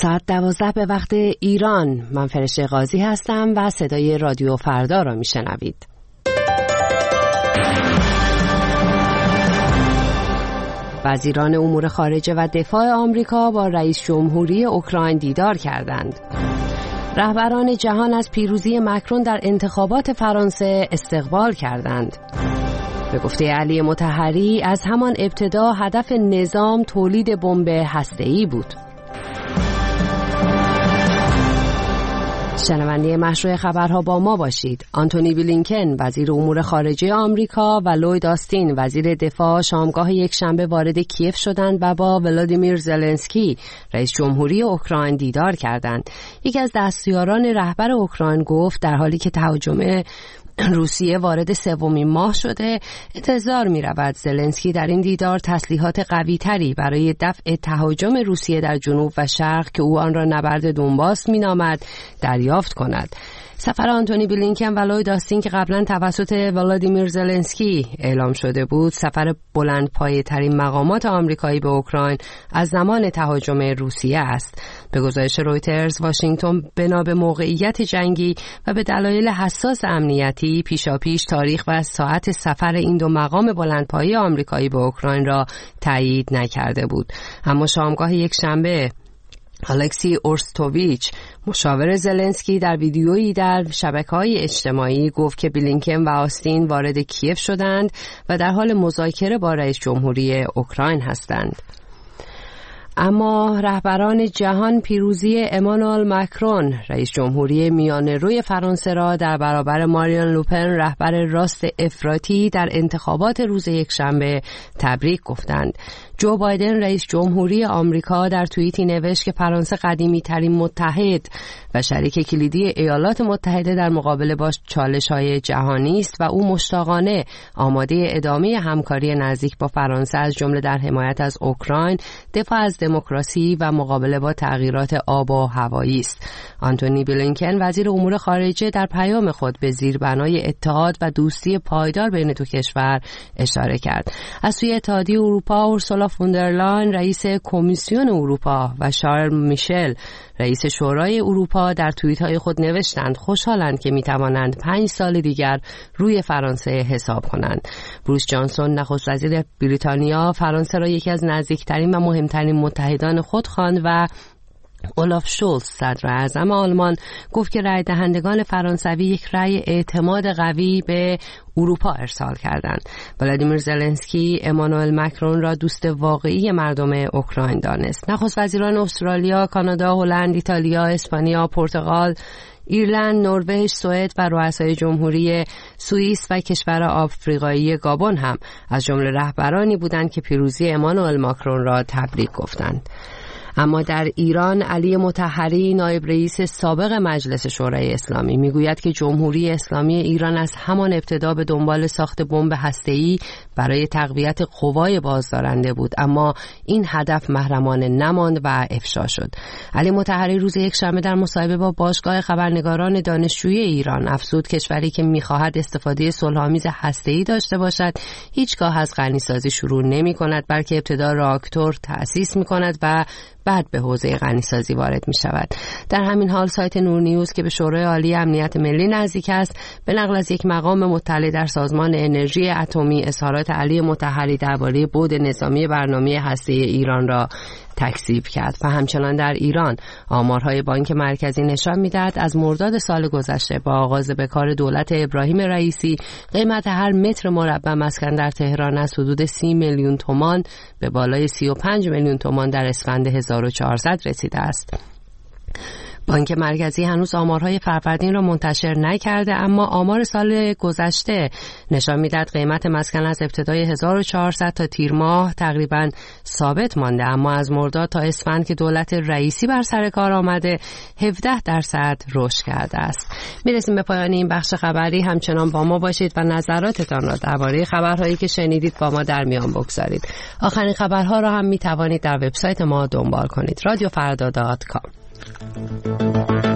ساعت 12 به وقت ایران. من فرشته قاضی هستم و صدای رادیو فردا را میشنوید. وزیران امور خارجه و دفاع آمریکا با رئیس جمهوری اوکراین دیدار کردند. رهبران جهان از پیروزی مکرون در انتخابات فرانسه استقبال کردند. به گفته علی مطهری از همان ابتدا هدف نظام تولید بمب هسته‌ای بود. شنونده مشروع خبرها با ما باشید. آنتونی بلینکن وزیر امور خارجه آمریکا و لوید آستین وزیر دفاع شامگاه یکشنبه وارد کیف شدند و با ولادیمیر زلنسکی رئیس جمهوری اوکراین دیدار کردند. یکی از دستیاران رهبر اوکراین گفت در حالی که تهاجم روسیه وارد سومین ماه شده، انتظار می رود زلنسکی در این دیدار تسلیحات قوی تری برای دفع تهاجم روسیه در جنوب و شرق که او آن را نبرد دونباس می نامد دریافت کند. سفر آنتونی بلینکن و لوید آستین که قبلا توسط ولادیمیر زلنسکی اعلام شده بود، سفر بلندپایه ترین مقامات آمریکایی به اوکراین از زمان تهاجم روسیه است. به گزارش رویترز، واشنگتن بنا به موقعیت جنگی و به دلایل حساس امنیتی پیشاپیش تاریخ و ساعت سفر این دو مقام بلندپایه آمریکایی به اوکراین را تایید نکرده بود. اما شامگاه یکشنبه الکسی اورستوویچ مشاور زلنسکی در ویدیویی در شبکه‌های اجتماعی گفت که بلینکن و آستین وارد کیف شدند و در حال مذاکره با رئیس جمهوری اوکراین هستند. اما رهبران جهان پیروزی امانوئل مکرون رئیس جمهوری میانه‌روی فرانسه را در برابر مارین لوپن رهبر راست افراطی در انتخابات روز یکشنبه تبریک گفتند. جو بایدن رئیس جمهوری آمریکا در توییتی نوشت که فرانسه قدیمی ترین متحد و شریک کلیدی ایالات متحده در مقابله با چالش‌های جهانی است و او مشتاقانه آماده ادامه همکاری نزدیک با فرانسه از جمله در حمایت از اوکراین، دفاع از دموکراسی و مقابله با تغییرات آب و هوایی است. آنتونی بلینکن وزیر امور خارجه در پیام خود به زیربنای اتحاد و دوستی پایدار بین دو کشور اشاره کرد. از سوی اتحادیه اروپا اورسولا فون در لاین رئیس کمیسیون اروپا و شارل میشل رئیس شورای اروپا در توییت‌های خود نوشتند خوشحالند که می‌توانند 5 سال دیگر روی فرانسه حساب کنند. بوریس جانسون نخست وزیر بریتانیا فرانسه را یکی از نزدیکترین و مهمترین متحدان خود خواند و اولاف شولز صدر اعظم آلمان گفت که رای دهندگان فرانسوی یک رای اعتماد قوی به اروپا ارسال کردند. ولادیمیر زلنسکی امانوئل مکرون را دوست واقعی مردم اوکراین دانست. نخست وزیران استرالیا، کانادا، هلند، ایتالیا، اسپانیا، پرتغال، ایرلند، نروژ، سوئد و رؤسای جمهوری سوئیس و کشور آفریقایی گابون هم از جمله رهبرانی بودند که پیروزی امانوئل ماکرون را تبریک گفتند. اما در ایران علی مطهری نایب رئیس سابق مجلس شورای اسلامی میگوید که جمهوری اسلامی ایران از همان ابتدا به دنبال ساخت بمب هسته‌ای برای تقویت قوای بازدارنده بود، اما این هدف محرمانه نماند و افشا شد. علی مطهری روز یکشنبه در مصاحبه با باشگاه خبرنگاران دانشجویی ایران افزود کشوری که می‌خواهد استفاده صلح‌آمیز هسته‌ای داشته باشد هیچگاه از غنیسازی شروع نمی‌کند، بلکه ابتدا راکتور تأسیس می‌کند و بعد به حوزه غنیسازی وارد می شود. در همین حال سایت نور نیوز که به شورای عالی امنیت ملی نزدیک است به نقل از یک مقام مطلع در سازمان انرژی اتمی اظهارات علی مطهری درباره بعد نظامی برنامه هسته‌ای ایران را تکذیب کرد. و همچنان در ایران آمارهای بانک مرکزی نشان می‌دهد از مرداد سال گذشته با آغاز به کار دولت ابراهیم رئیسی قیمت هر متر مربع مسکن در تهران از حدود 30 میلیون تومان به بالای 35 میلیون تومان در اسفند 1400 رسیده است. بانک مرکزی هنوز آمارهای فروردین را منتشر نکرده، اما آمار سال گذشته نشان می‌دهد قیمت مسکن از ابتدای 1400 تا تیر ماه تقریباً ثابت مانده، اما از مرداد تا اسفند که دولت رئیسی بر سر کار آمده 17% رشد کرده است. میرسیم به پایان این بخش خبری. همچنان با ما باشید و نظراتتان را درباره خبرهایی که شنیدید با ما در میان بگذارید. آخرین خبرها را هم می‌توانید در وبسایت ما دنبال کنید. radiofarda.com